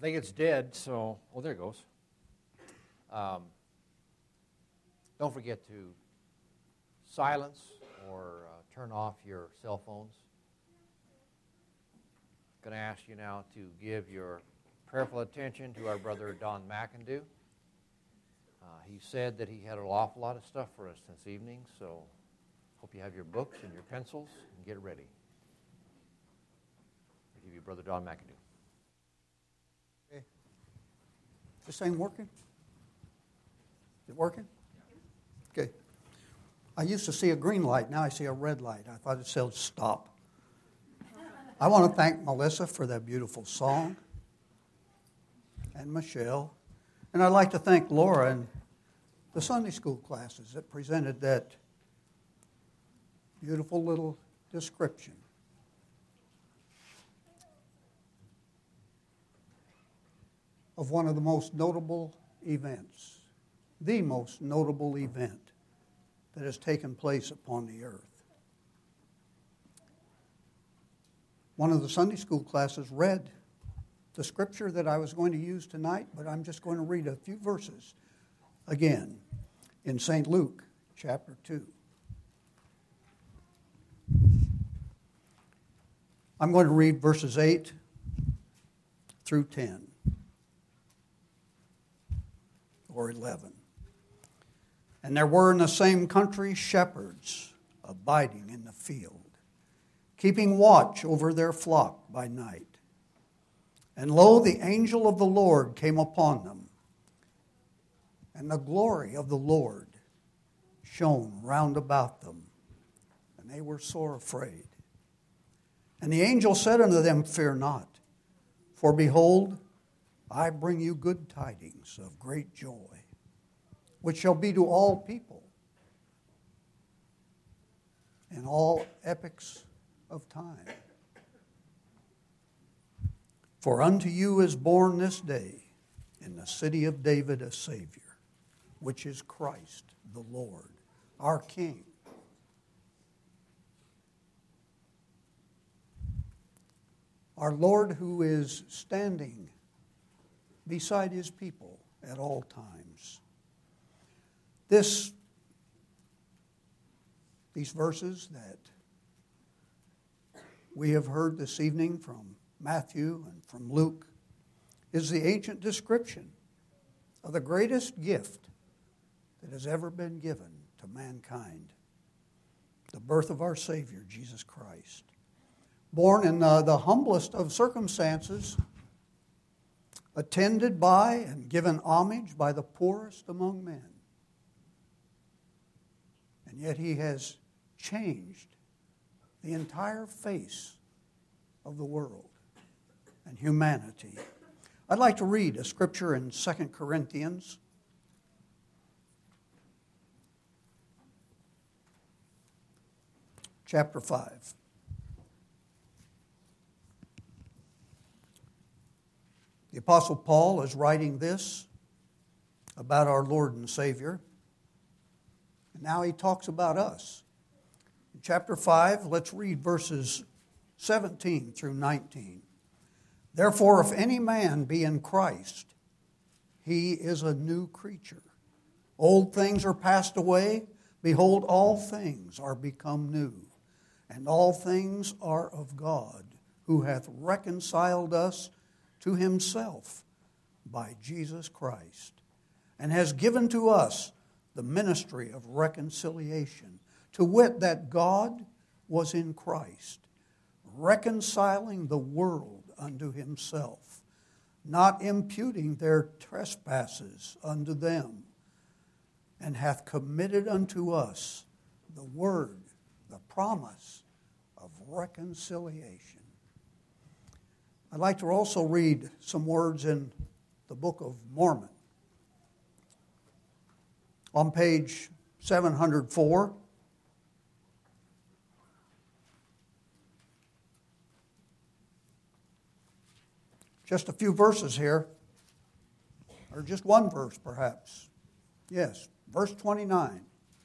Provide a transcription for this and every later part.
think it's dead, so, oh, there it goes. Don't forget to silence or turn off your cell phones. I'm going to ask you now to give your prayerful attention to our brother Don McIndoe. He said that he had an awful lot of stuff for us this evening, so hope you have your books and your pencils and get ready. I'll give you Brother Don McIndoe. Okay. This thing working? Is it working? Okay. I used to see a green light. Now I see a red light. I thought it said stop. I want to thank Melissa for that beautiful song, and Michelle. And I'd like to thank Laura and the Sunday school classes that presented that beautiful little description. Of one of the most notable events, the most notable event that has taken place upon the earth. One of the Sunday school classes read the scripture that I was going to use tonight, but I'm just going to read a few verses again in St. Luke chapter 2. I'm going to read verses 8 through 10 or 11. And there were in the same country shepherds abiding in the field, keeping watch over their flock by night. And lo, the angel of the Lord came upon them, and the glory of the Lord shone round about them, and they were sore afraid. And the angel said unto them, Fear not, for behold, I bring you good tidings of great joy, which shall be to all people in all epochs of time. For unto you is born this day in the city of David a Savior, which is Christ the Lord, our King. Our Lord, who is standing beside his people at all times. These verses that we have heard this evening from Matthew and from Luke is the ancient description of the greatest gift that has ever been given to mankind, the birth of our Savior, Jesus Christ. Born in the humblest of circumstances, attended by and given homage by the poorest among men. And yet he has changed the entire face of the world and humanity. I'd like to read a scripture in 2 Corinthians chapter 5. The Apostle Paul is writing this about our Lord and Savior. And now he talks about us. In chapter 5, let's read verses 17 through 19. Therefore, if any man be in Christ, he is a new creature. Old things are passed away. Behold, all things are become new. And all things are of God, who hath reconciled us to himself by Jesus Christ, and has given to us the ministry of reconciliation, to wit, that God was in Christ, reconciling the world unto himself, not imputing their trespasses unto them, and hath committed unto us the word, the promise of reconciliation. I'd like to also read some words in the Book of Mormon. On page 704, just a few verses here, or just one verse perhaps. Yes, verse 29.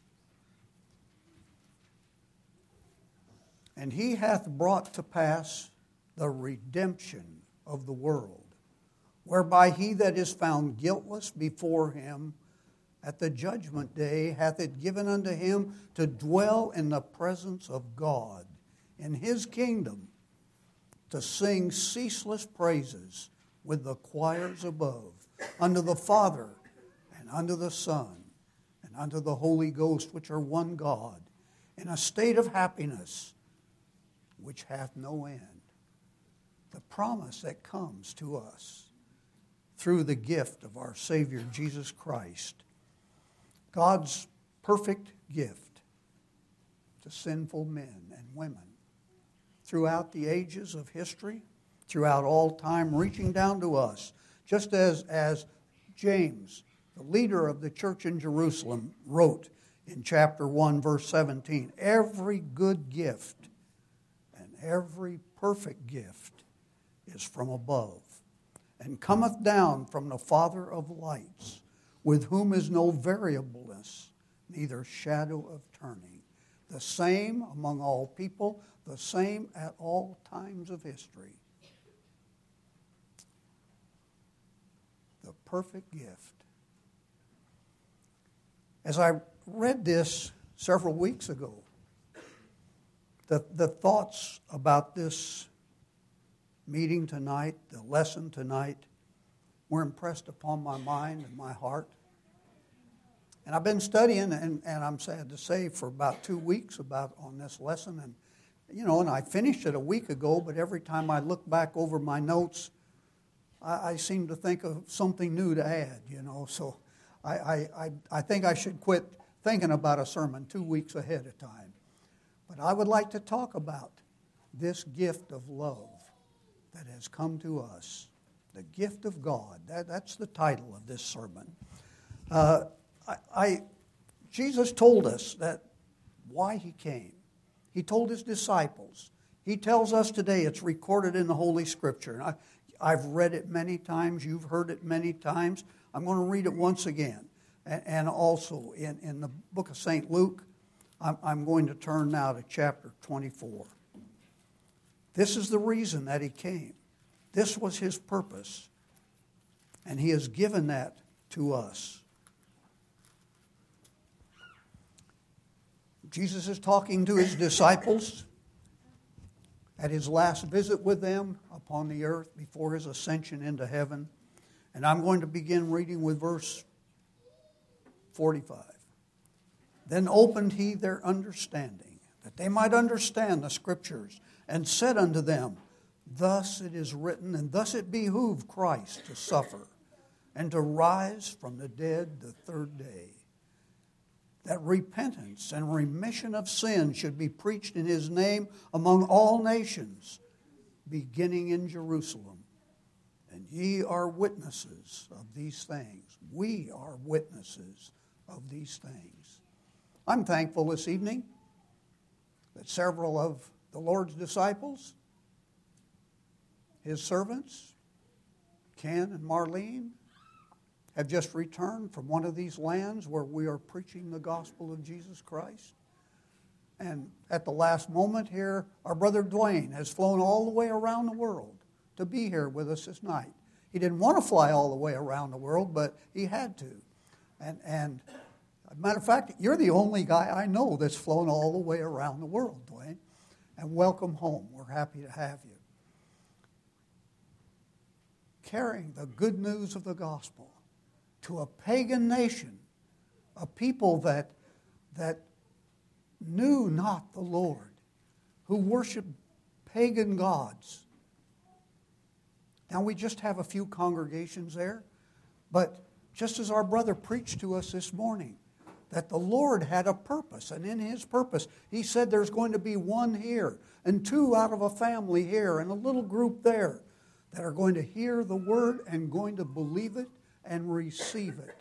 And he hath brought to pass the redemption of the world whereby he that is found guiltless before him at the judgment day hath it given unto him to dwell in the presence of God, in his kingdom, to sing ceaseless praises with the choirs above, unto the Father, and unto the Son, and unto the Holy Ghost, which are one God, in a state of happiness which hath no end. The promise that comes to us through the gift of our Savior Jesus Christ, God's perfect gift to sinful men and women throughout the ages of history, throughout all time, reaching down to us, just as James, the leader of the church in Jerusalem, wrote in chapter 1, verse 17, every good gift and every perfect gift is from above, and cometh down from the Father of lights, with whom is no variableness, neither shadow of turning. The same among all people, the same at all times of history. The perfect gift. As I read this several weeks ago, the thoughts about this meeting tonight, the lesson tonight, were impressed upon my mind and my heart. And I've been studying, and I'm sad to say, for about 2 weeks on this lesson. And I finished it a week ago, but every time I look back over my notes, I seem to think of something new to add, So I think I should quit thinking about a sermon 2 weeks ahead of time. But I would like to talk about this gift of love that has come to us. The gift of God. That's the title of this sermon. Jesus told us that why he came. He told his disciples. He tells us today, it's recorded in the Holy Scripture. And I've read it many times. You've heard it many times. I'm going to read it once again. And also in the book of St. Luke, I'm going to turn now to chapter 24. This is the reason that he came. This was his purpose. And he has given that to us. Jesus is talking to his disciples at his last visit with them upon the earth before his ascension into heaven. And I'm going to begin reading with verse 45. Then opened he their understanding, that they might understand the Scriptures, and said unto them, thus it is written, and thus it behooved Christ to suffer, and to rise from the dead the third day, that repentance and remission of sin should be preached in his name among all nations, beginning in Jerusalem. And ye are witnesses of these things. We are witnesses of these things. I'm thankful this evening that several of the Lord's disciples, his servants, Ken and Marlene, have just returned from one of these lands where we are preaching the gospel of Jesus Christ. And at the last moment here, our brother Dwayne has flown all the way around the world to be here with us this night. He didn't want to fly all the way around the world, but he had to. And as a matter of fact, you're the only guy I know that's flown all the way around the world, Dwayne. And welcome home. We're happy to have you. Carrying the good news of the gospel to a pagan nation, a people that knew not the Lord, who worshiped pagan gods. Now we just have a few congregations there, but just as our brother preached to us this morning, that the Lord had a purpose, and in his purpose, he said there's going to be one here, and two out of a family here, and a little group there, that are going to hear the word and going to believe it and receive it.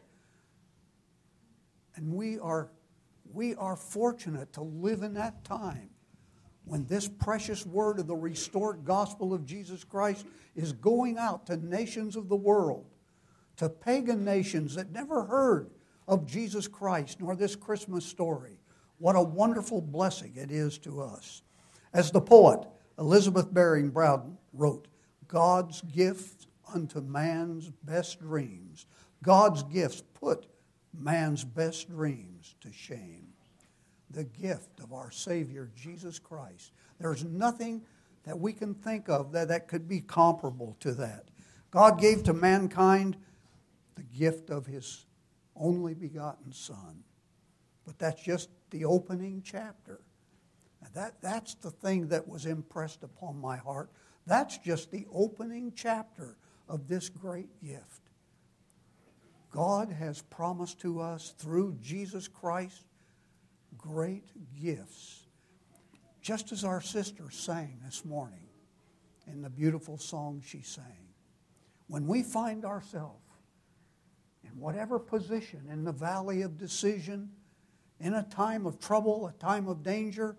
And we are fortunate to live in that time when this precious word of the restored gospel of Jesus Christ is going out to nations of the world, to pagan nations that never heard of Jesus Christ nor this Christmas story. What a wonderful blessing it is to us. As the poet Elizabeth Baring Browden wrote, God's gift unto man's best dreams. God's gifts put man's best dreams to shame. The gift of our Savior, Jesus Christ. There's nothing that we can think of that could be comparable to that. God gave to mankind the gift of His only begotten Son. But that's just the opening chapter. That's the thing that was impressed upon my heart. That's just the opening chapter of this great gift. God has promised to us through Jesus Christ great gifts. Just as our sister sang this morning in the beautiful song she sang. When we find ourselves in whatever position, in the valley of decision, in a time of trouble, a time of danger,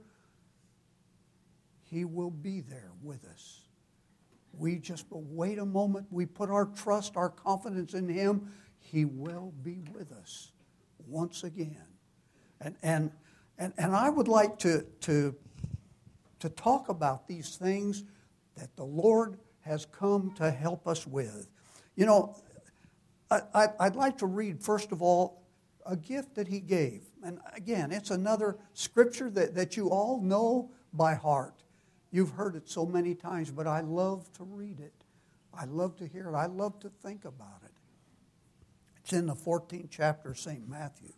He will be there with us. We just wait a moment. We put our trust, our confidence in Him. He will be with us once again. And I would like to talk about these things that the Lord has come to help us with. You know, I'd like to read, first of all, a gift that He gave. And again, it's another scripture that you all know by heart. You've heard it so many times, but I love to read it. I love to hear it. I love to think about it. It's in the 14th chapter of St. Matthew.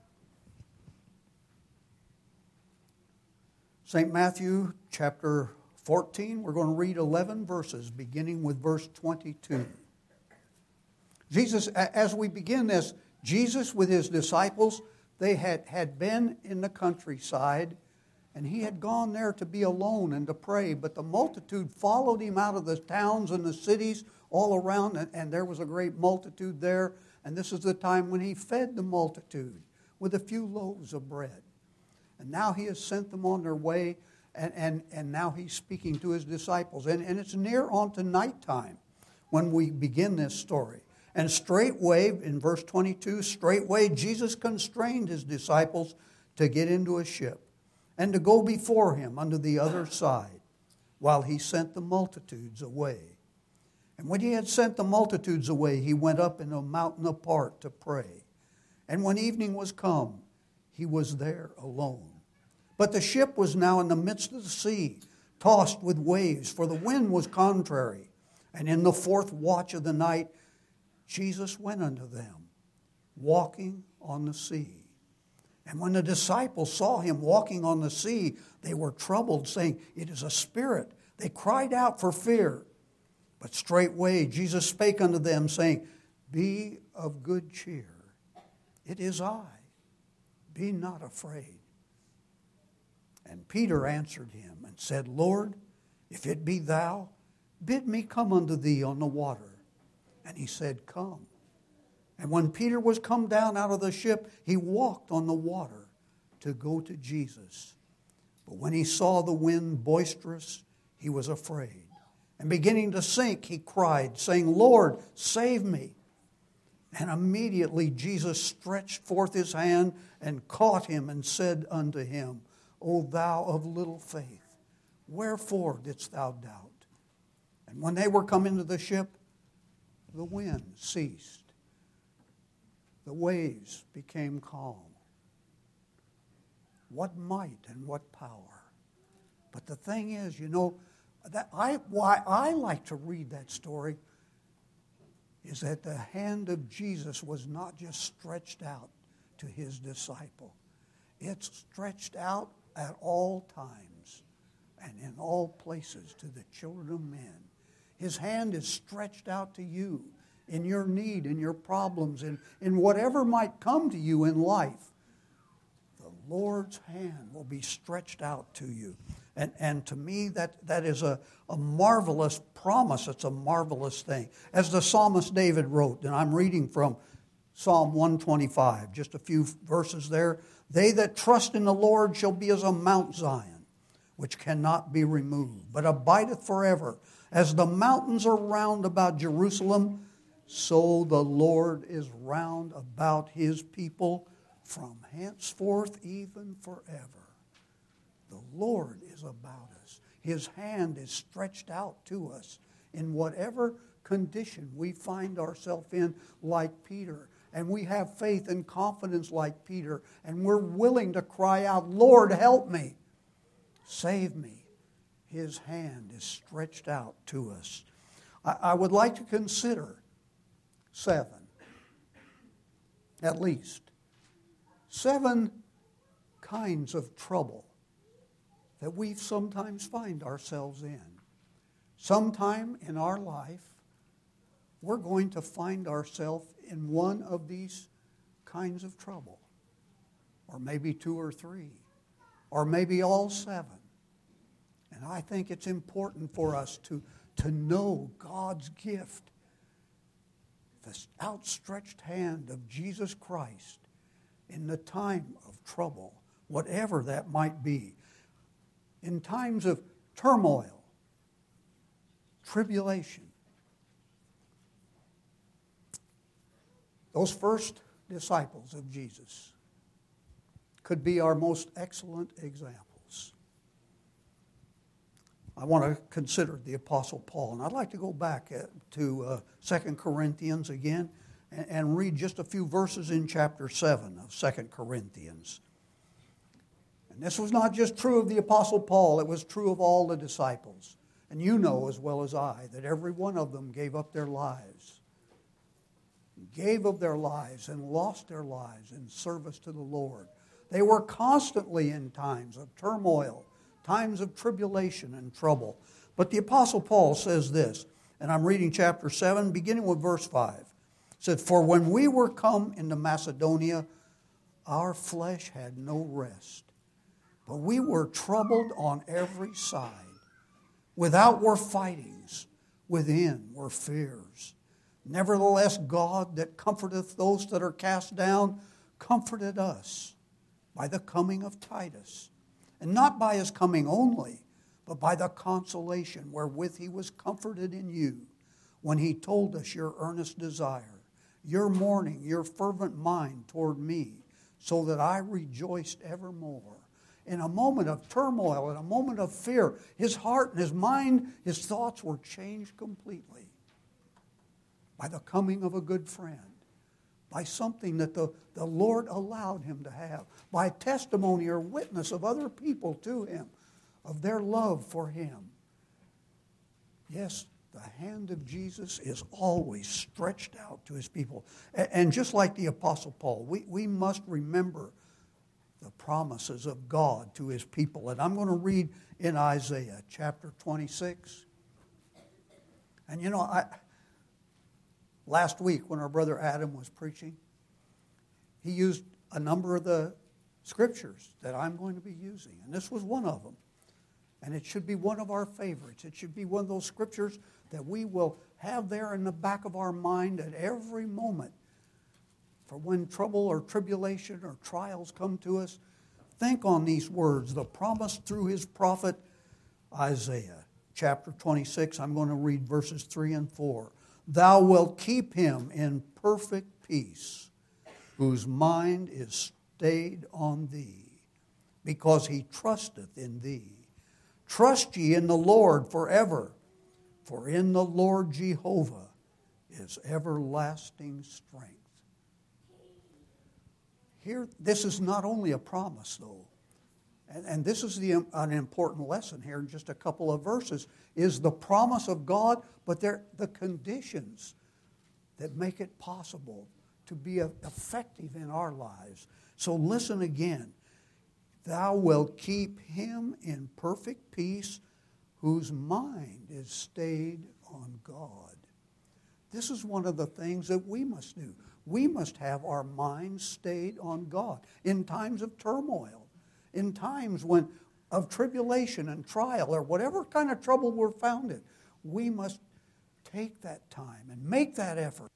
St. Matthew chapter 14, we're going to read 11 verses, beginning with verse 22. Jesus, as we begin this, Jesus with His disciples, they had been in the countryside, and He had gone there to be alone and to pray. But the multitude followed Him out of the towns and the cities all around, and there was a great multitude there. And this is the time when He fed the multitude with a few loaves of bread. And now He has sent them on their way, and now He's speaking to His disciples. And it's near on to nighttime when we begin this story. And straightway, in verse 22, straightway Jesus constrained His disciples to get into a ship and to go before Him unto the other side, while He sent the multitudes away. And when He had sent the multitudes away, He went up in a mountain apart to pray. And when evening was come, He was there alone. But the ship was now in the midst of the sea, tossed with waves, for the wind was contrary. And in the fourth watch of the night, Jesus went unto them, walking on the sea. And when the disciples saw Him walking on the sea, they were troubled, saying, It is a spirit. They cried out for fear. But straightway Jesus spake unto them, saying, Be of good cheer. It is I. Be not afraid. And Peter answered Him and said, Lord, if it be Thou, bid me come unto Thee on the water. And He said, Come. And when Peter was come down out of the ship, he walked on the water to go to Jesus. But when he saw the wind boisterous, he was afraid. And beginning to sink, he cried, saying, Lord, save me. And immediately Jesus stretched forth His hand and caught him and said unto him, O thou of little faith, wherefore didst thou doubt? And when they were come into the ship, the wind ceased. The waves became calm. What might and what power. But the thing is, you know, why I like to read that story is that the hand of Jesus was not just stretched out to His disciple. It's stretched out at all times and in all places to the children of men. His hand is stretched out to you in your need, in your problems, in whatever might come to you in life. The Lord's hand will be stretched out to you. And to me, that is a marvelous promise. It's a marvelous thing. As the psalmist David wrote, and I'm reading from Psalm 125, just a few verses there. They that trust in the Lord shall be as a Mount Zion, which cannot be removed, but abideth forever. As the mountains are round about Jerusalem, so the Lord is round about His people from henceforth even forever. The Lord is about us. His hand is stretched out to us in whatever condition we find ourselves in like Peter. And we have faith and confidence like Peter. And we're willing to cry out, Lord, help me. Save me. His hand is stretched out to us. I would like to consider 7, at least. 7 kinds of trouble that we sometimes find ourselves in. Sometime in our life, we're going to find ourselves in one of these kinds of trouble. Or maybe 2 or 3. Or maybe all 7. And I think it's important for us to know God's gift, the outstretched hand of Jesus Christ in the time of trouble, whatever that might be. In times of turmoil, tribulation. Those first disciples of Jesus could be our most excellent examples. I want to consider the Apostle Paul. And I'd like to go back to 2 Corinthians again and read just a few verses in chapter 7 of 2 Corinthians. And this was not just true of the Apostle Paul, it was true of all the disciples. And you know as well as I that every one of them gave up their lives. Gave up their lives and lost their lives in service to the Lord. They were constantly in times of turmoil, times of tribulation and trouble. But the Apostle Paul says this, and I'm reading chapter 7, beginning with verse 5. It said, "For when we were come into Macedonia, our flesh had no rest, but we were troubled on every side. Without were fightings, within were fears. Nevertheless, God that comforteth those that are cast down, comforted us by the coming of Titus. And not by his coming only, but by the consolation wherewith he was comforted in you, when he told us your earnest desire, your mourning, your fervent mind toward me, so that I rejoiced evermore." In a moment of turmoil, in a moment of fear, his heart and his mind, his thoughts were changed completely by the coming of a good friend, by something that the Lord allowed him to have, by testimony or witness of other people to him, of their love for him. Yes, the hand of Jesus is always stretched out to his people. And just like the Apostle Paul, we must remember the promises of God to his people. And I'm going to read in Isaiah chapter 26. And you know, last week when our brother Adam was preaching, he used a number of the scriptures that I'm going to be using. And this was one of them. And it should be one of our favorites. It should be one of those scriptures that we will have there in the back of our mind at every moment. For when trouble or tribulation or trials come to us, think on these words, the promise through his prophet Isaiah. Chapter 26, I'm going to read verses 3 and 4. "Thou wilt keep him in perfect peace, whose mind is stayed on thee, because he trusteth in thee. Trust ye in the Lord forever, for in the Lord Jehovah is everlasting strength." Here, this is not only a promise, though, and this is an important lesson here in just a couple of verses, is the promise of God, but the conditions that make it possible to be effective in our lives. So listen again. "Thou wilt keep him in perfect peace, whose mind is stayed on God." This is one of the things that we must do. We must have our minds stayed on God in times of turmoil, in times of tribulation and trial, or whatever kind of trouble we're found in. We must take that time and make that effort.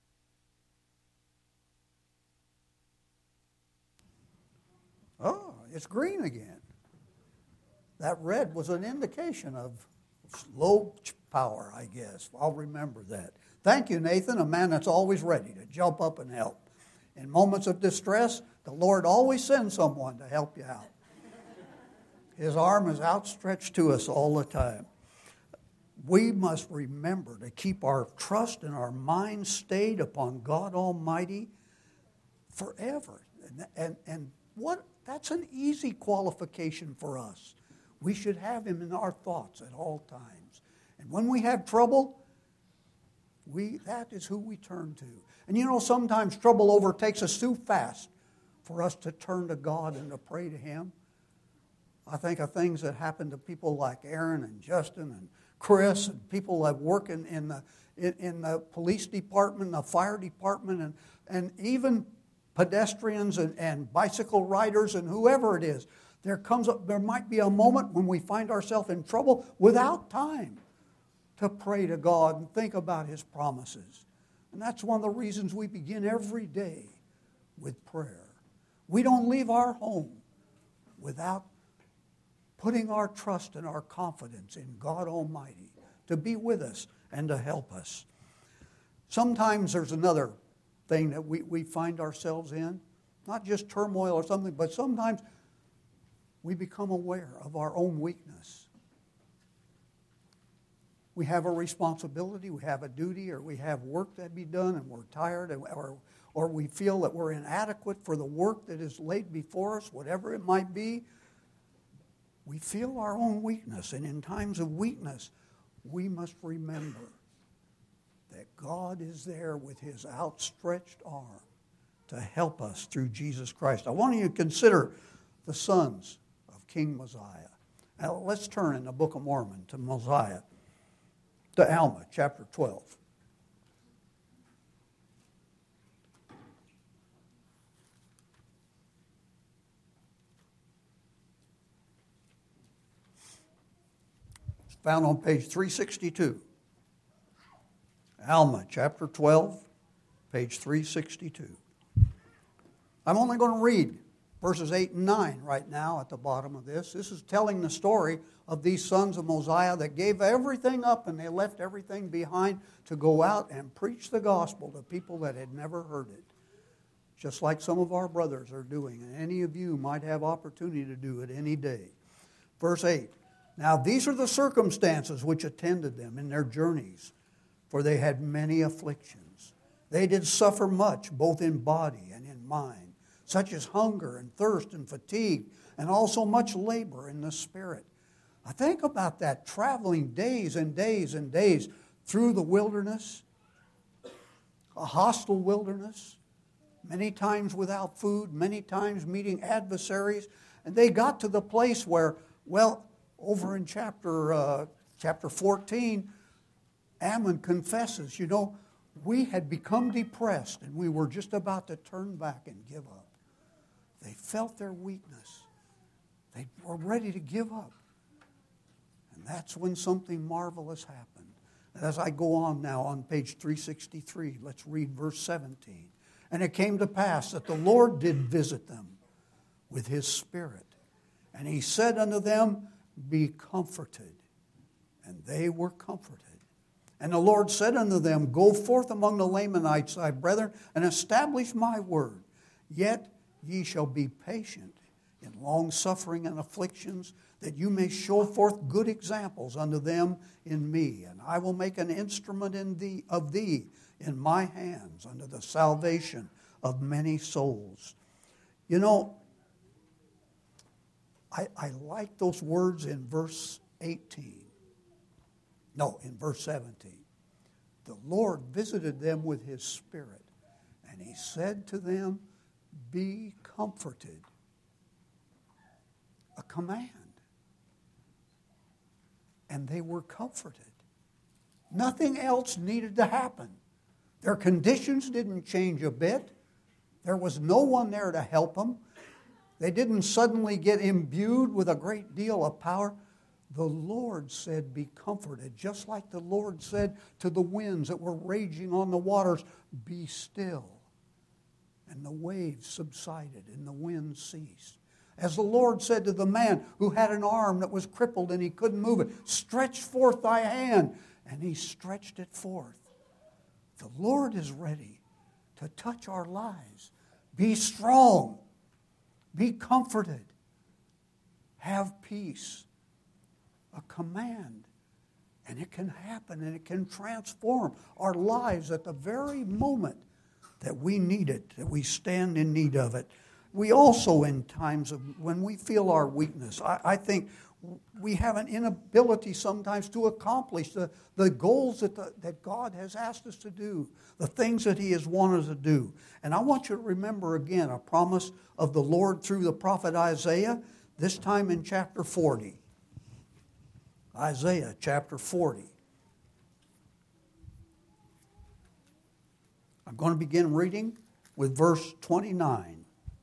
Oh, It's green again. That red was an indication of low power, I guess. I'll remember that. Thank you, Nathan, a man that's always ready to jump up and help. In moments of distress, the Lord always sends someone to help you out. His arm is outstretched to us all the time. We must remember to keep our trust and our minds stayed upon God Almighty forever. And what? That's an easy qualification for us. We should have Him in our thoughts at all times. And when we have trouble, that is who we turn to. And you know, sometimes trouble overtakes us too fast for us to turn to God and to pray to Him. I think of things that happened to people like Aaron and Justin and Chris and people that work in the police department, the fire department, and even pedestrians and bicycle riders and whoever it is. There might be a moment when we find ourselves in trouble without time to pray to God and think about His promises. And that's one of the reasons we begin every day with prayer. We don't leave our home without putting our trust and our confidence in God Almighty to be with us and to help us. Sometimes there's another thing that we find ourselves in, not just turmoil or something, but sometimes we become aware of our own weakness. We have a responsibility, we have a duty, or we have work that be done, and we're tired, or we feel that we're inadequate for the work that is laid before us, whatever it might be. We feel our own weakness, and in times of weakness, we must remember that God is there with His outstretched arm to help us through Jesus Christ. I want you to consider the sons of King Mosiah. Now, let's turn in the Book of Mormon to Mosiah, to Alma, chapter 12. It's found on page 362. Alma, chapter 12, page 362. I'm only going to read verses 8 and 9 right now at the bottom of this. This is telling the story of these sons of Mosiah that gave everything up and they left everything behind to go out and preach the gospel to people that had never heard it. Just like some of our brothers are doing, and any of you might have opportunity to do it any day. Verse 8, now these are the circumstances which attended them in their journeys, for they had many afflictions. They did suffer much, both in body and in mind, such as hunger and thirst and fatigue, and also much labor in the spirit. I think about that, traveling days and days and days through the wilderness, a hostile wilderness, many times without food, many times meeting adversaries. And they got to the place where, well, over in chapter 14, Ammon confesses, you know, we had become depressed and we were just about to turn back and give up. They felt their weakness. They were ready to give up. And that's when something marvelous happened. As I go on now on page 363, let's read verse 17. And it came to pass that the Lord did visit them with His Spirit. And He said unto them, be comforted. And they were comforted. And the Lord said unto them, go forth among the Lamanites, thy brethren, and establish my word. Yet ye shall be patient in long suffering and afflictions, that you may show forth good examples unto them in me. And I will make an instrument of thee in my hands unto the salvation of many souls. You know, I like those words in verse 18. No, in verse 17. The Lord visited them with His Spirit, and He said to them, be comforted. A command. And they were comforted. Nothing else needed to happen. Their conditions didn't change a bit. There was no one there to help them. They didn't suddenly get imbued with a great deal of power. The Lord said, be comforted. Just like the Lord said to the winds that were raging on the waters, be still. And the waves subsided and the wind ceased. As the Lord said to the man who had an arm that was crippled and he couldn't move it, stretch forth thy hand. And he stretched it forth. The Lord is ready to touch our lives. Be strong. Be comforted. Have peace. A command. And it can happen and it can transform our lives at the very moment that we need it, that we stand in need of it. We also, in times of when we feel our weakness, I think we have an inability sometimes to accomplish the goals that God has asked us to do, the things that He has wanted us to do. And I want you to remember again a promise of the Lord through the prophet Isaiah, this time in chapter 40. Isaiah chapter 40. I'm going to begin reading with verse 29.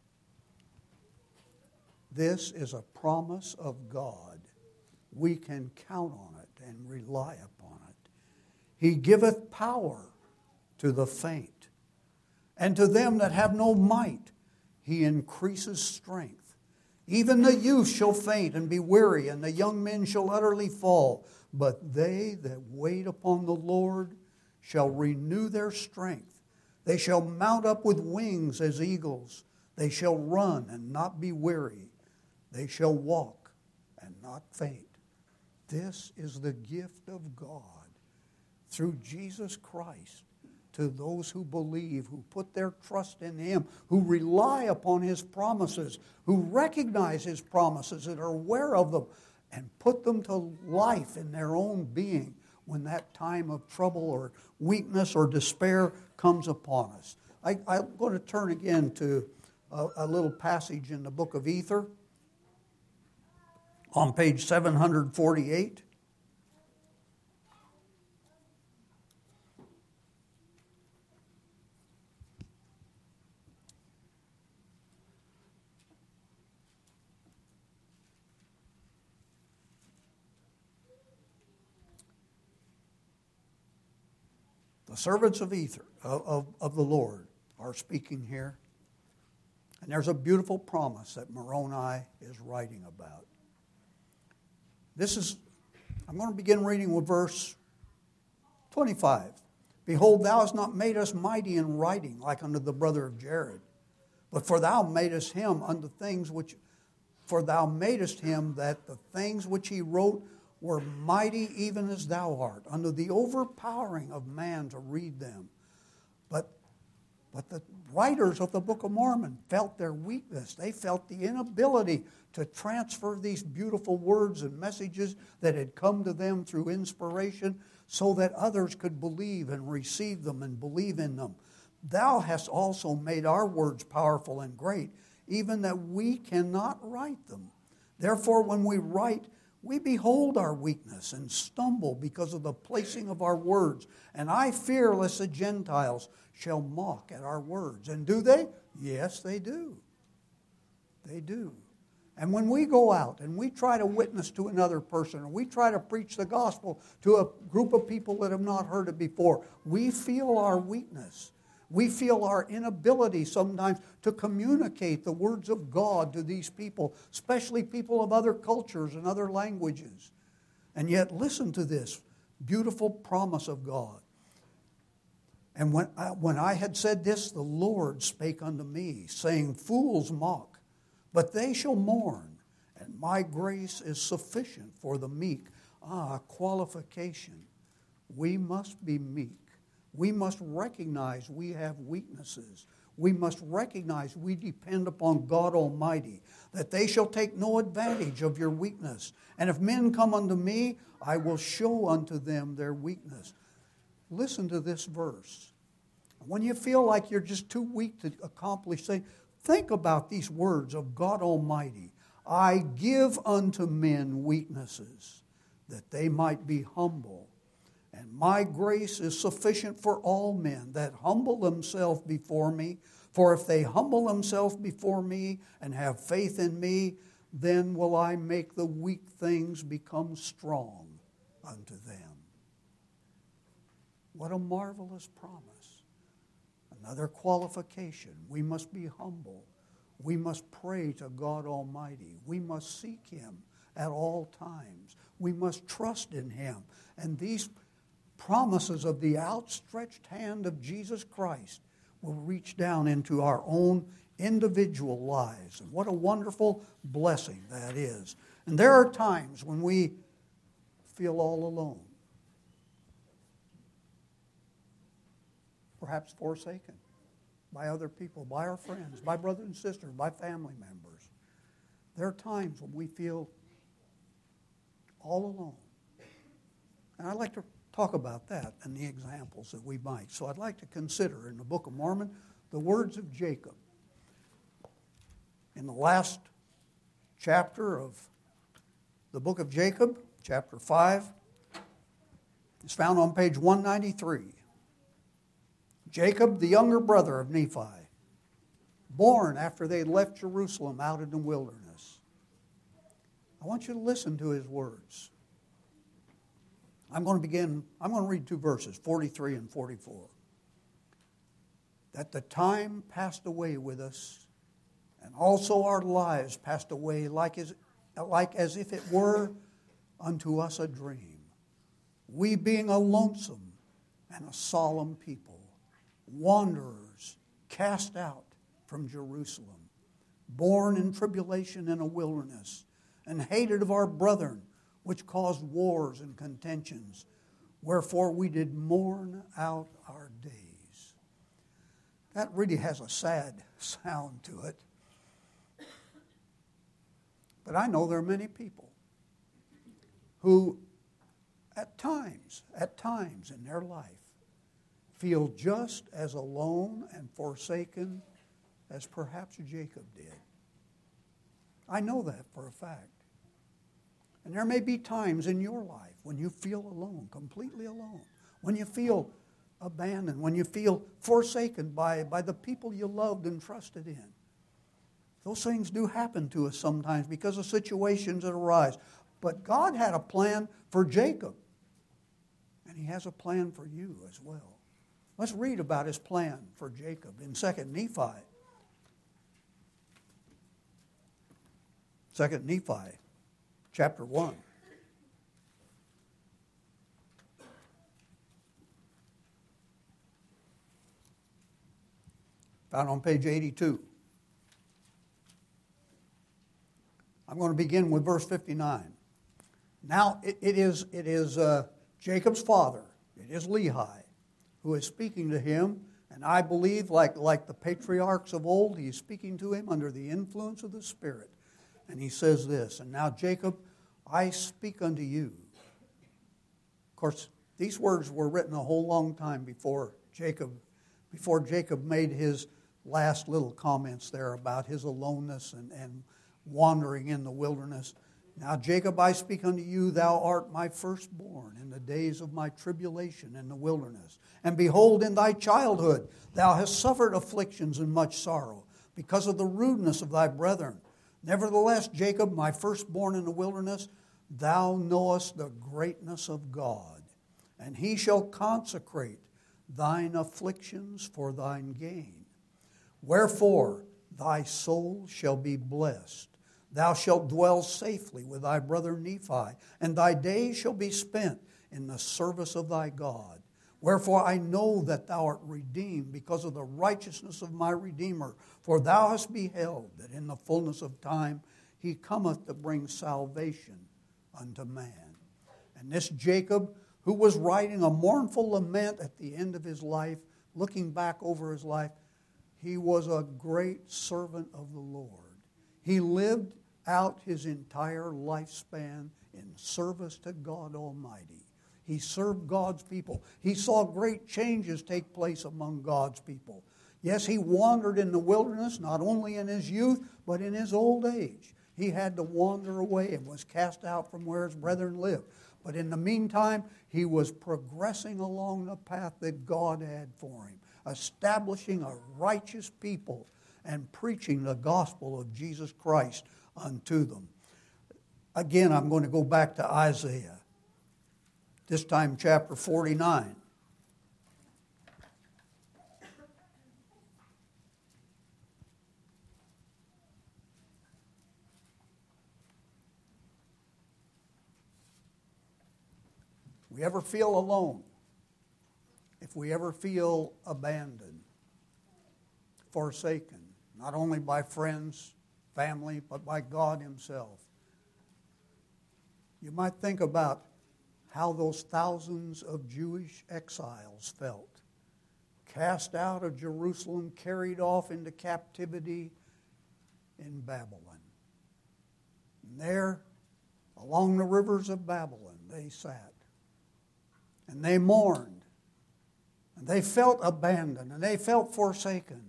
This is a promise of God. We can count on it and rely upon it. He giveth power to the faint, and to them that have no might He increases strength. Even the youth shall faint and be weary, and the young men shall utterly fall. But they that wait upon the Lord shall renew their strength. They shall mount up with wings as eagles. They shall run and not be weary. They shall walk and not faint. This is the gift of God through Jesus Christ to those who believe, who put their trust in Him, who rely upon His promises, who recognize His promises and are aware of them and put them to life in their own being when that time of trouble or weakness or despair comes upon us. I'm going to turn again to a little passage in the book of Ether. On page 748. The servants of Ether, of the Lord, are speaking here. And there's a beautiful promise that Moroni is writing about. I'm going to begin reading with verse 25. Behold, thou hast not made us mighty in writing, like unto the brother of Jared. But for thou madest him that the things which he wrote were mighty even as thou art, unto the overpowering of man to read them. But the writers of the Book of Mormon felt their weakness. They felt the inability to transfer these beautiful words and messages that had come to them through inspiration so that others could believe and receive them and believe in them. Thou hast also made our words powerful and great, even that we cannot write them. Therefore, when we write, we behold our weakness and stumble because of the placing of our words. And I fear lest the Gentiles shall mock at our words. And do they? Yes, they do. They do. And when we go out and we try to witness to another person, or we try to preach the gospel to a group of people that have not heard it before, we feel our weakness. We feel our inability sometimes to communicate the words of God to these people, especially people of other cultures and other languages. And yet, listen to this beautiful promise of God. And when I had said this, the Lord spake unto me, saying, Fools mock, but they shall mourn, and my grace is sufficient for the meek. Qualification. We must be meek. We must recognize we have weaknesses. We must recognize we depend upon God Almighty, that they shall take no advantage of your weakness. And if men come unto me, I will show unto them their weakness. Listen to this verse. When you feel like you're just too weak to accomplish things, think about these words of God Almighty. I give unto men weaknesses, that they might be humble. And my grace is sufficient for all men that humble themselves before me. For if they humble themselves before me and have faith in me, then will I make the weak things become strong unto them. What a marvelous promise. Another qualification. We must be humble. We must pray to God Almighty. We must seek Him at all times. We must trust in Him. And these promises of the outstretched hand of Jesus Christ will reach down into our own individual lives. And what a wonderful blessing that is. And there are times when we feel all alone, perhaps forsaken by other people, by our friends, by brothers and sisters, by family members. There are times when we feel all alone. And I'd like to talk about that and the examples that we might. So I'd like to consider in the Book of Mormon the words of Jacob. In the last chapter of the book of Jacob, chapter 5, it's found on page 193. Jacob, the younger brother of Nephi, born after they had left Jerusalem out in the wilderness. I want you to listen to his words. I'm going to read two verses, 43 and 44. That the time passed away with us, and also our lives passed away like as if it were unto us a dream. We being a lonesome and a solemn people, wanderers cast out from Jerusalem, born in tribulation in a wilderness, and hated of our brethren, which caused wars and contentions, wherefore we did mourn out our days. That really has a sad sound to it. But I know there are many people who at times in their life feel just as alone and forsaken as perhaps Jacob did. I know that for a fact. And there may be times in your life when you feel alone, completely alone, when you feel abandoned, when you feel forsaken by the people you loved and trusted in. Those things do happen to us sometimes because of situations that arise. But God had a plan for Jacob, and He has a plan for you as well. Let's read about His plan for Jacob in 2 Nephi. 2 Nephi, chapter 1. Found on page 82. I'm going to begin with verse 59. Now it is Jacob's father, it is Lehi, who is speaking to him, and I believe like the patriarchs of old, he is speaking to him under the influence of the Spirit. And he says this, and now Jacob, I speak unto you. Of course, these words were written a whole long time before Jacob made his last little comments there about his aloneness and wandering in the wilderness. Now, Jacob, I speak unto you, thou art my firstborn in the days of my tribulation in the wilderness. And behold, in thy childhood thou hast suffered afflictions and much sorrow, because of the rudeness of thy brethren. Nevertheless, Jacob, my firstborn in the wilderness, thou knowest the greatness of God, and He shall consecrate thine afflictions for thine gain. Wherefore, thy soul shall be blessed. Thou shalt dwell safely with thy brother Nephi, and thy days shall be spent in the service of thy God. Wherefore I know that thou art redeemed because of the righteousness of my Redeemer. For thou hast beheld that in the fullness of time He cometh to bring salvation unto man. And this Jacob, who was writing a mournful lament at the end of his life, looking back over his life, he was a great servant of the Lord. He lived out his entire lifespan in service to God Almighty. He served God's people. He saw great changes take place among God's people. Yes, he wandered in the wilderness, not only in his youth, but in his old age. He had to wander away and was cast out from where his brethren lived. But in the meantime, he was progressing along the path that God had for him, establishing a righteous people and preaching the gospel of Jesus Christ unto them. Again, I'm going to go back to Isaiah, this time chapter 49. we ever feel alone, if we ever feel abandoned, forsaken, not only by friends, family, but by God Himself, you might think about how those thousands of Jewish exiles felt, cast out of Jerusalem, carried off into captivity in Babylon. And there, along the rivers of Babylon, they sat. And they mourned. And they felt abandoned. And they felt forsaken.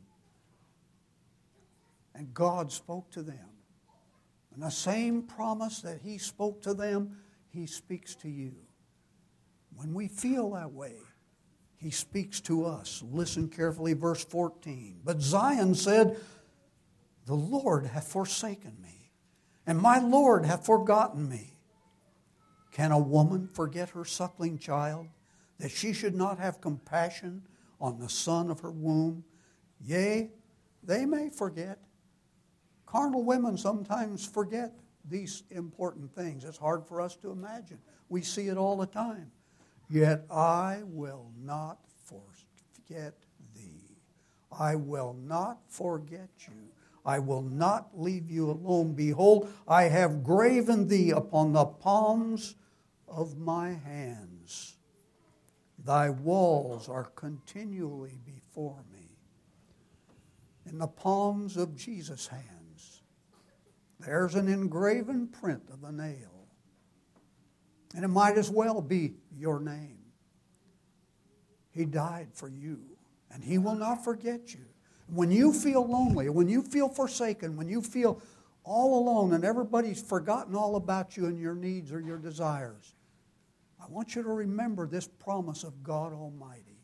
And God spoke to them. And the same promise that He spoke to them, He speaks to you. When we feel that way, He speaks to us. Listen carefully, verse 14. But Zion said, the Lord hath forsaken me, and my Lord hath forgotten me. Can a woman forget her suckling child, that she should not have compassion on the son of her womb? Yea, they may forget. Carnal women sometimes forget these important things. It's hard for us to imagine. We see it all the time. Yet I will not forget thee. I will not forget you. I will not leave you alone. Behold, I have graven thee upon the palms of my hands. Thy walls are continually before me. In the palms of Jesus' hands, there's an engraven print of a nail. And it might as well be your name. He died for you, and He will not forget you. When you feel lonely, when you feel forsaken, when you feel all alone and everybody's forgotten all about you and your needs or your desires, I want you to remember this promise of God Almighty.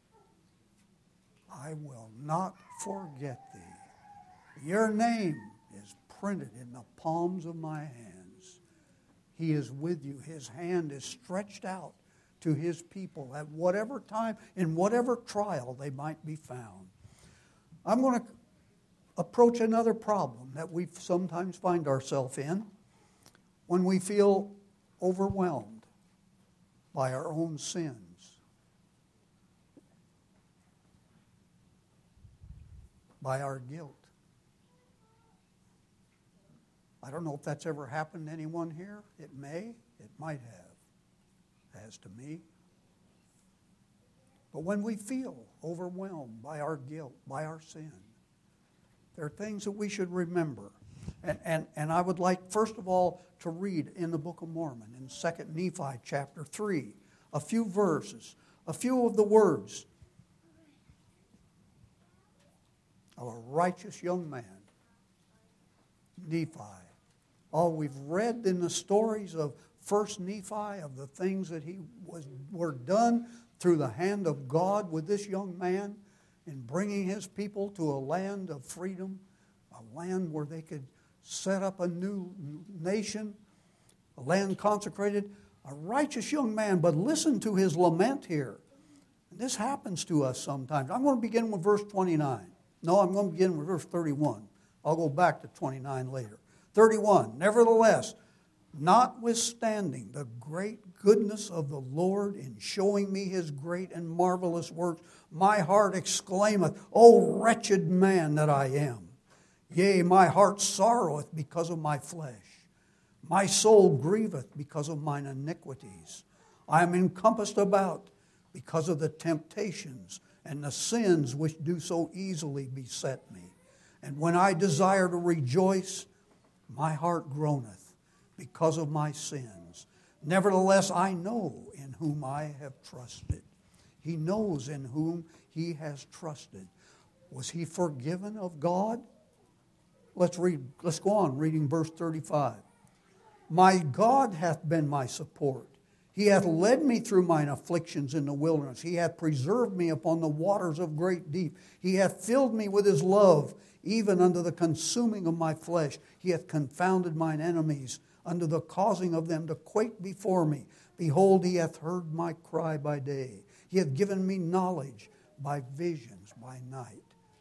I will not forget thee. Your name is printed in the palms of my hands. He is with you. His hand is stretched out to His people at whatever time, in whatever trial they might be found. I'm going to approach another problem that we sometimes find ourselves in when we feel overwhelmed by our own sins, by our guilt. I don't know if that's ever happened to anyone here. It may. It might have. It has to me. But when we feel overwhelmed by our guilt, by our sin, there are things that we should remember. And I would like, first of all, to read in the Book of Mormon, in 2 Nephi chapter 3, a few verses, a few of the words of a righteous young man, Nephi. Oh, we've read in the stories of First Nephi of the things that were done through the hand of God with this young man in bringing his people to a land of freedom, a land where they could set up a new nation, a land consecrated, a righteous young man. But listen to his lament here. And this happens to us sometimes. I'm going to begin with verse 29. No, I'm going to begin with verse 31. I'll go back to 29 later. 31, nevertheless, notwithstanding the great goodness of the Lord in showing me His great and marvelous works, my heart exclaimeth, O wretched man that I am! Yea, my heart sorroweth because of my flesh. My soul grieveth because of mine iniquities. I am encompassed about because of the temptations and the sins which do so easily beset me. And when I desire to rejoice, my heart groaneth because of my sins. Nevertheless, I know in whom I have trusted. He knows in whom he has trusted. Was he forgiven of God? Let's go on reading verse 35. My God hath been my support. He hath led me through mine afflictions in the wilderness. He hath preserved me upon the waters of great deep. He hath filled me with His love, even unto the consuming of my flesh. He hath confounded mine enemies, unto the causing of them to quake before me. Behold, He hath heard my cry by day. He hath given me knowledge by visions by night.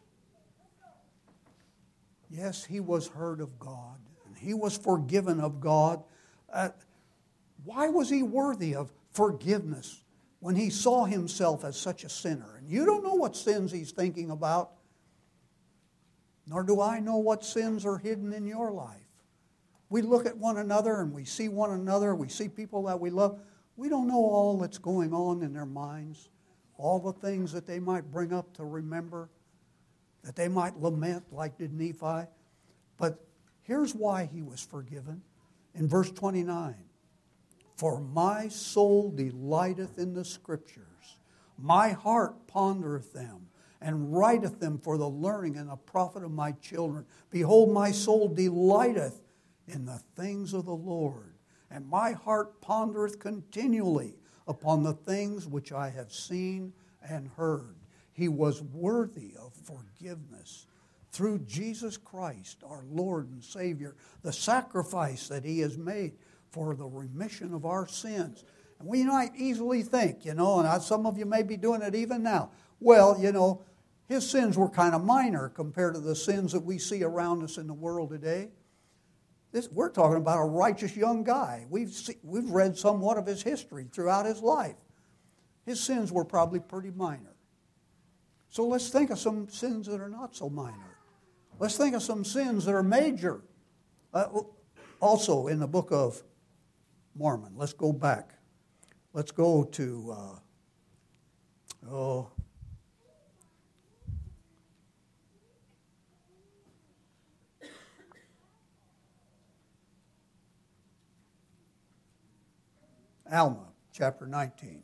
Yes, he was heard of God, and he was forgiven of God. Why was he worthy of forgiveness when he saw himself as such a sinner. And you don't know what sins he's thinking about, nor do I know what sins are hidden in your life. We look at one another and we see one another, we see people that we love. We don't know all that's going on in their minds, all the things that they might bring up to remember, that they might lament like did Nephi. But here's why he was forgiven. In verse 29, for my soul delighteth in the Scriptures, my heart pondereth them, and writeth them for the learning and the profit of my children. Behold, my soul delighteth in the things of the Lord, and my heart pondereth continually upon the things which I have seen and heard. He was worthy of forgiveness through Jesus Christ, our Lord and Savior, the sacrifice that He has made for the remission of our sins. And we might easily think, and some of you may be doing it even now, well, His sins were kind of minor compared to the sins that we see around us in the world today. We're talking about a righteous young guy. We've read somewhat of his history throughout his life. His sins were probably pretty minor. So let's think of some sins that are not so minor. Let's think of some sins that are major. Also in the book of Mormon. Let's go back. Let's go to, Alma, chapter 19.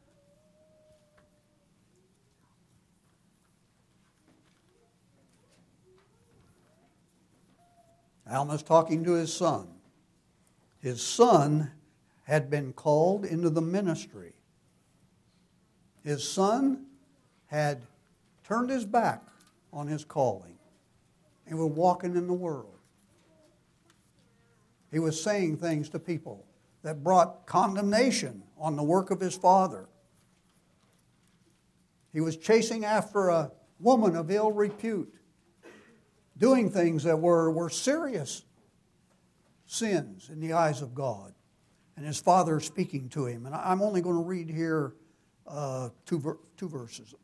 Alma's talking to his son. His son had been called into the ministry. His son had turned his back on his calling and was walking in the world. He was saying things to people that brought condemnation on the work of his father. He was chasing after a woman of ill repute, doing things that were serious sins in the eyes of God. And his father is speaking to him. And I'm only going to read here two verses.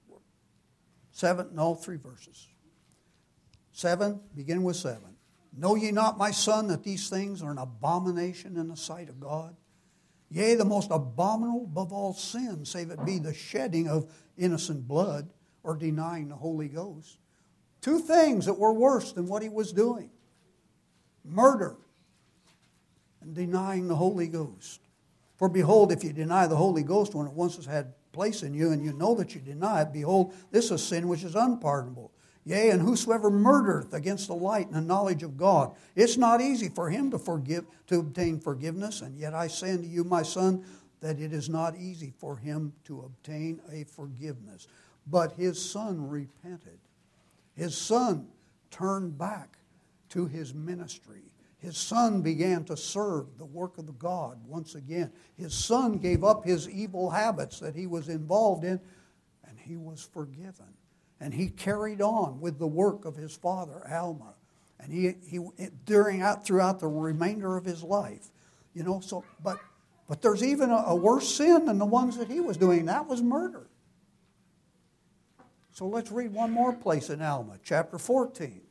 3 verses. 7, begin with 7. Know ye not, my son, that these things are an abomination in the sight of God? Yea, the most abominable above all sins, save it be the shedding of innocent blood or denying the Holy Ghost. Two things that were worse than what he was doing. Murder and denying the Holy Ghost. For behold, if you deny the Holy Ghost when it once has had place in you, and you know that you deny it, behold, this is a sin which is unpardonable. Yea, and whosoever murdereth against the light and the knowledge of God, it's not easy for him to obtain forgiveness. And yet I say unto you, my son, that it is not easy for him to obtain a forgiveness. But his son repented. His son turned back to his ministry. His son began to serve the work of God once again. His son gave up his evil habits that he was involved in, and he was forgiven. And he carried on with the work of his father, Alma. And he throughout the remainder of his life. But there's even a worse sin than the ones that he was doing. That was murder. So let's read one more place in Alma, chapter 14.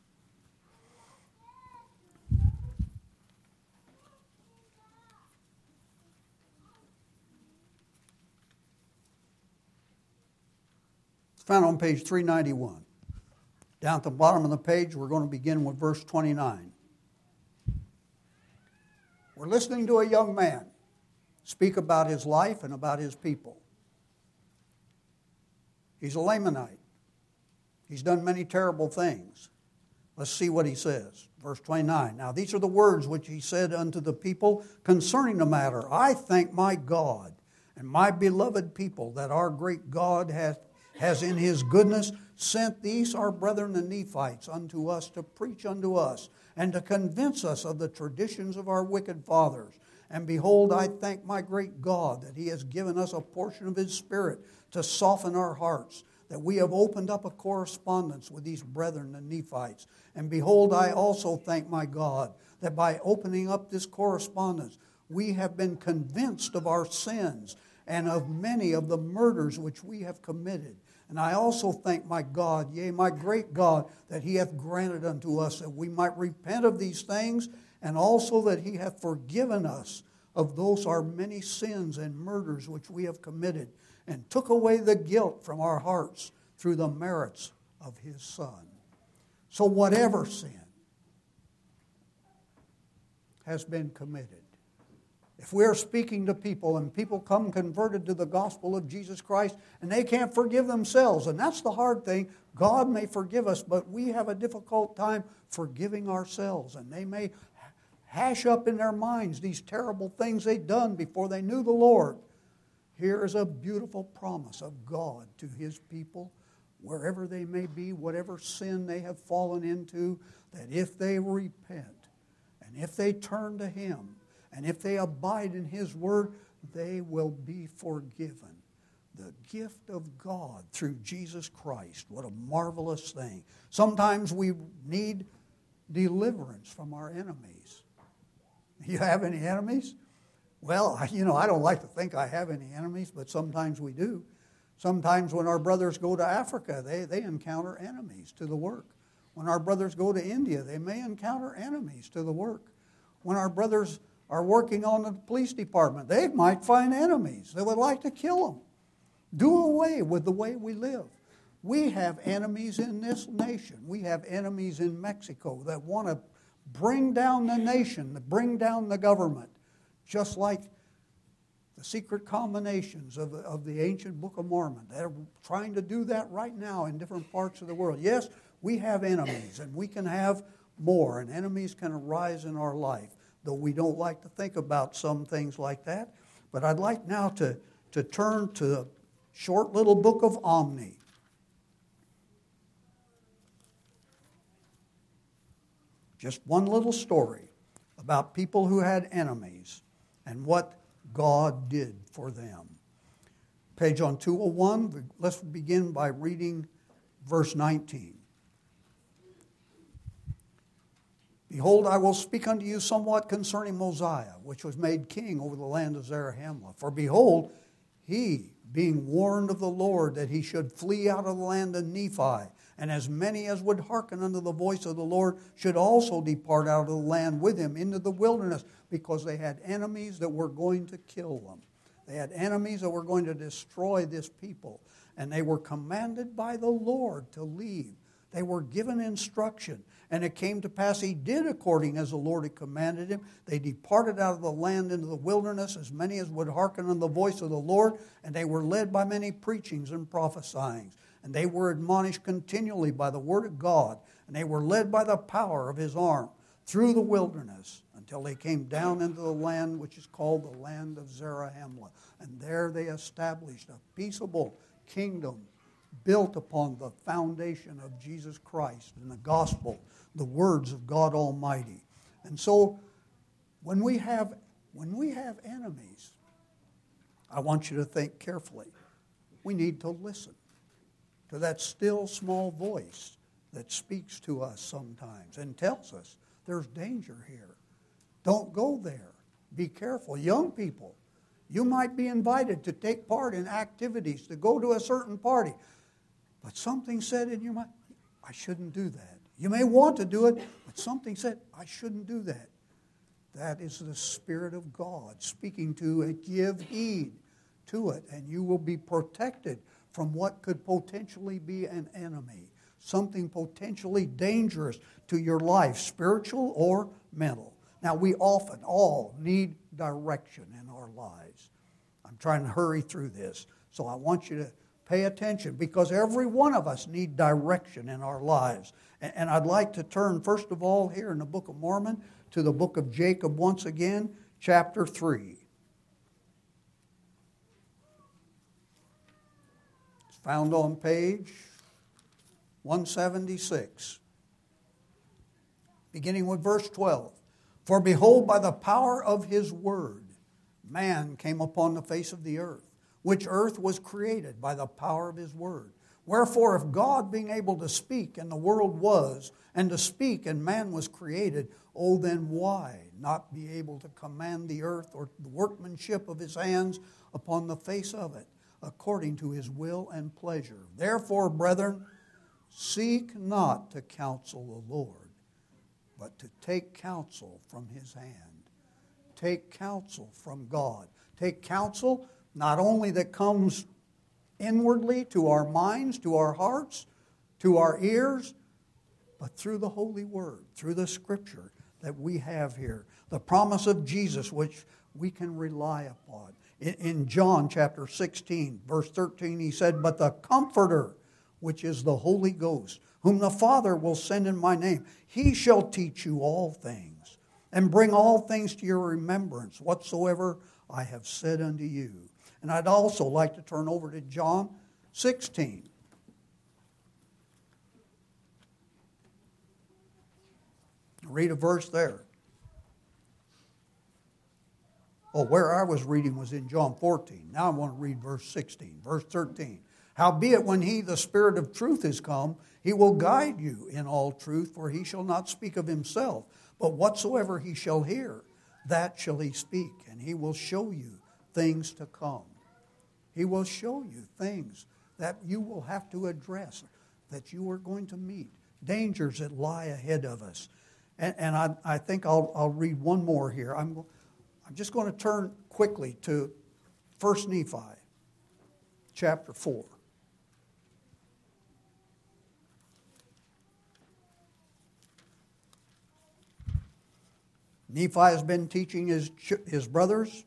It's found on page 391. Down at the bottom of the page, we're going to begin with verse 29. We're listening to a young man speak about his life and about his people. He's a Lamanite. He's done many terrible things. Let's see what he says. Verse 29. Now these are the words which he said unto the people concerning the matter. I thank my God and my beloved people that our great God has in his goodness sent these our brethren the Nephites unto us to preach unto us and to convince us of the traditions of our wicked fathers. And behold, I thank my great God that he has given us a portion of his Spirit to soften our hearts, that we have opened up a correspondence with these brethren the Nephites. And behold, I also thank my God that by opening up this correspondence, we have been convinced of our sins and of many of the murders which we have committed. And I also thank my God, yea, my great God, that He hath granted unto us that we might repent of these things, and also that He hath forgiven us of those our many sins and murders which we have committed, and took away the guilt from our hearts through the merits of His Son. So whatever sin has been committed, if we're speaking to people and people come converted to the gospel of Jesus Christ and they can't forgive themselves, and that's the hard thing. God may forgive us, but we have a difficult time forgiving ourselves, and they may hash up in their minds these terrible things they'd done before they knew the Lord. Here is a beautiful promise of God to His people, wherever they may be, whatever sin they have fallen into, that if they repent and if they turn to Him and if they abide in His Word, they will be forgiven. The gift of God through Jesus Christ. What a marvelous thing. Sometimes we need deliverance from our enemies. You have any enemies? Well, I don't like to think I have any enemies, but sometimes we do. Sometimes when our brothers go to Africa, they encounter enemies to the work. When our brothers go to India, they may encounter enemies to the work. When our brothers are working on the police department, they might find enemies that would like to kill them. Do away with the way we live. We have enemies in this nation. We have enemies in Mexico that want to bring down the nation, bring down the government, just like the secret combinations of the ancient Book of Mormon. They're trying to do that right now in different parts of the world. Yes, we have enemies, and we can have more, and enemies can arise in our life, though we don't like to think about some things like that. But I'd like now to turn to the short little book of Omni. Just one little story about people who had enemies and what God did for them. Page on 201, let's begin by reading verse 19. Behold, I will speak unto you somewhat concerning Mosiah, which was made king over the land of Zarahemla. For behold, he, being warned of the Lord that he should flee out of the land of Nephi, and as many as would hearken unto the voice of the Lord should also depart out of the land with him into the wilderness, because they had enemies that were going to kill them. They had enemies that were going to destroy this people. And they were commanded by the Lord to leave. They were given instruction. And it came to pass he did according as the Lord had commanded him. They departed out of the land into the wilderness, as many as would hearken unto the voice of the Lord. And they were led by many preachings and prophesyings. And they were admonished continually by the word of God. And they were led by the power of his arm through the wilderness, until they came down into the land which is called the land of Zarahemla. And there they established a peaceable kingdom built upon the foundation of Jesus Christ and the gospel, the words of God Almighty. And so when we have enemies, I want you to think carefully. We need to listen to that still small voice that speaks to us sometimes and tells us there's danger here. Don't go there. Be careful. Young people, you might be invited to take part in activities, to go to a certain party. But something said in your mind, I shouldn't do that. You may want to do it, but something said, I shouldn't do that. That is the Spirit of God speaking to it. Give heed to it, and you will be protected from what could potentially be an enemy, something potentially dangerous to your life, spiritual or mental. Now, we often all need direction in our lives. I'm trying to hurry through this, so I want you to pay attention, because every one of us need direction in our lives. And I'd like to turn, first of all, here in the Book of Mormon, to the book of Jacob once again, chapter 3. It's found on page 176, beginning with verse 12. For behold, by the power of his word, man came upon the face of the earth, which earth was created by the power of his word, Wherefore, if God, being able to speak, and the world was, and to speak, and man was created, oh, then why not be able to command the earth or the workmanship of his hands upon the face of it, according to his will and pleasure? Therefore, brethren, seek not to counsel the Lord, but to take counsel from his hand. Take counsel from God. Take counsel not only that comes inwardly to our minds, to our hearts, to our ears, but through the Holy Word, through the Scripture that we have here. The promise of Jesus, which we can rely upon. In John chapter 16, verse 13, he said, "But the Comforter, which is the Holy Ghost, whom the Father will send in my name, he shall teach you all things, and bring all things to your remembrance, whatsoever I have said unto you." And I'd also like to turn over to John 16. Read a verse there. Oh, where I was reading was in John 14. Now I want to read verse 16. Verse 13. "Howbeit when he, the Spirit of truth, is come, he will guide you in all truth, for he shall not speak of himself, but whatsoever he shall hear, that shall he speak, and he will show you things to come." He will show you things that you will have to address, that you are going to meet, dangers that lie ahead of us. And I think I'll read one more here. I'm just going to turn quickly to 1 Nephi, chapter 4. Nephi has been teaching his brothers,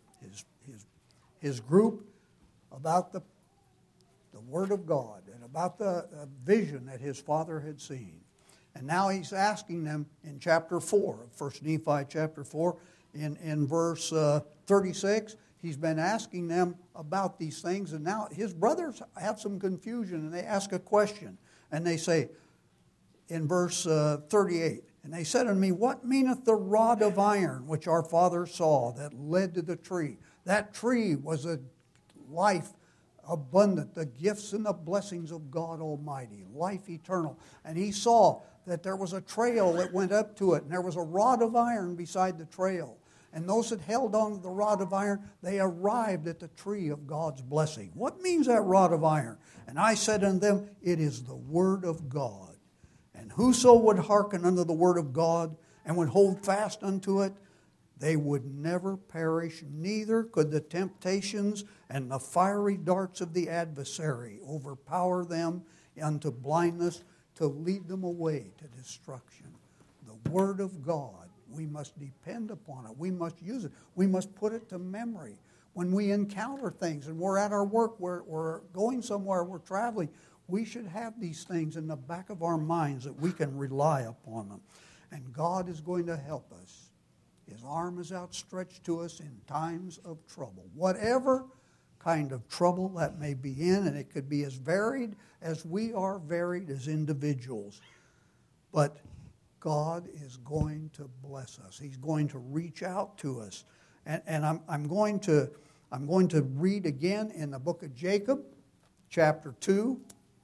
his group, about the Word of God and about the vision that his father had seen. And now he's asking them in chapter 4, of 1 Nephi chapter 4, in verse 36, he's been asking them about these things. And now his brothers have some confusion, and they ask a question. And they say, in verse 38, "And they said unto me, What meaneth the rod of iron which our father saw that led to the tree?" That tree was a life abundant, the gifts and the blessings of God Almighty, life eternal. And he saw that there was a trail that went up to it, and there was a rod of iron beside the trail. And those that held on to the rod of iron, they arrived at the tree of God's blessing. What means that rod of iron? And I said unto them, It is the word of God. And whoso would hearken unto the word of God, and would hold fast unto it, they would never perish, neither could the temptations and the fiery darts of the adversary overpower them unto blindness, to lead them away to destruction. The Word of God, we must depend upon it. We must use it. We must put it to memory. When we encounter things and we're at our work, we're going somewhere, we're traveling, we should have these things in the back of our minds that we can rely upon them. And God is going to help us. His arm is outstretched to us in times of trouble. Whatever kind of trouble that may be in, and it could be as varied as we are varied as individuals. But God is going to bless us. He's going to reach out to us. And I'm going to read again in the book of Jacob, chapter 2.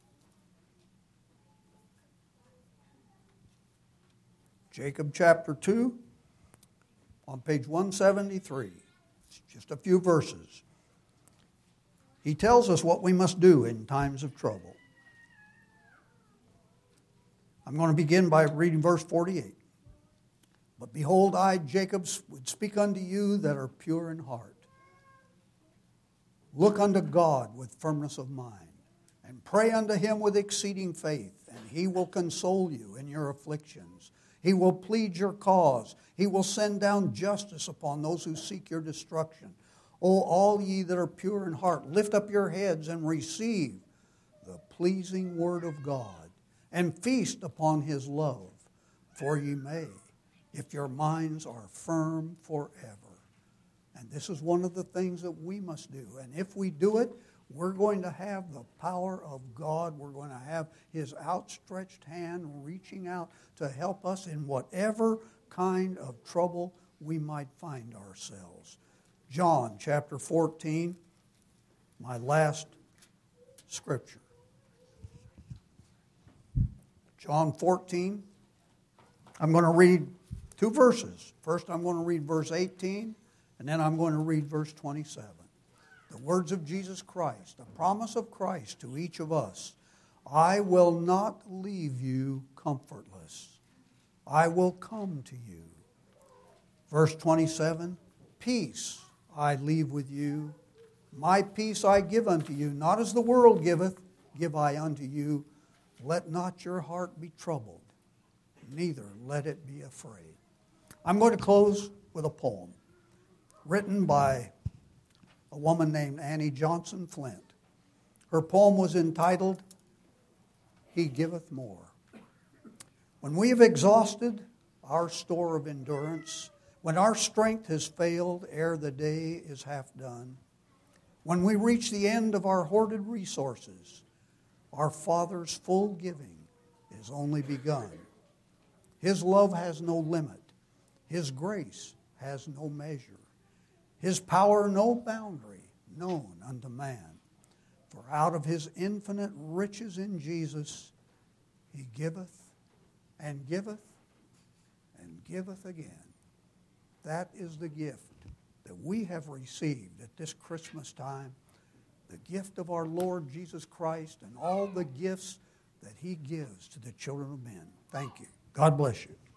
Jacob chapter 2, on page 173. It's just a few verses. He tells us what we must do in times of trouble. I'm going to begin by reading verse 48. "But behold, I, Jacob, would speak unto you that are pure in heart. Look unto God with firmness of mind, and pray unto him with exceeding faith, and he will console you in your afflictions. He will plead your cause. He will send down justice upon those who seek your destruction. O all ye that are pure in heart, lift up your heads and receive the pleasing word of God, and feast upon his love, for ye may, if your minds are firm forever." And this is one of the things that we must do. And if we do it, we're going to have the power of God. We're going to have his outstretched hand reaching out to help us in whatever kind of trouble we might find ourselves. John chapter 14, my last scripture. John 14. I'm going to read two verses. First, I'm going to read verse 18, and then I'm going to read verse 27. The words of Jesus Christ, the promise of Christ to each of us. I will not leave you comfortless. I will come to you. Verse 27, peace I leave with you. My peace I give unto you. Not as the world giveth, give I unto you. Let not your heart be troubled, neither let it be afraid. I'm going to close with a poem written by a woman named Annie Johnson Flint. Her poem was entitled, He Giveth More. When we have exhausted our store of endurance, when our strength has failed ere the day is half done, when we reach the end of our hoarded resources, our Father's full giving is only begun. His love has no limit. His grace has no measure. His power no boundary known unto man. For out of His infinite riches in Jesus, He giveth and giveth and giveth again. That is the gift that we have received at this Christmas time, the gift of our Lord Jesus Christ and all the gifts that He gives to the children of men. Thank you. God bless you.